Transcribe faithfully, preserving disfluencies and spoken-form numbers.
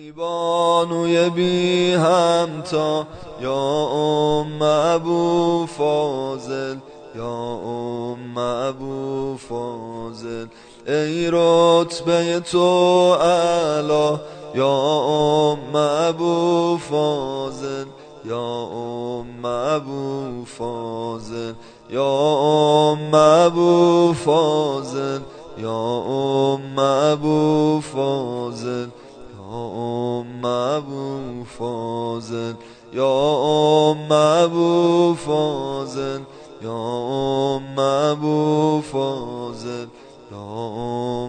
ای بانوی بی همتا یا ام ابو فاضل، یا ام ابو فاضل. ای رتبه تو اعلی یا ام ابو فاضل، یا ام ابو فاضل، یا ام ابو فاضل، یا ام ابو فاضل، یا ام ابو فاضل، یا ام ابو فاضل، یا ام ابو فاضل، یا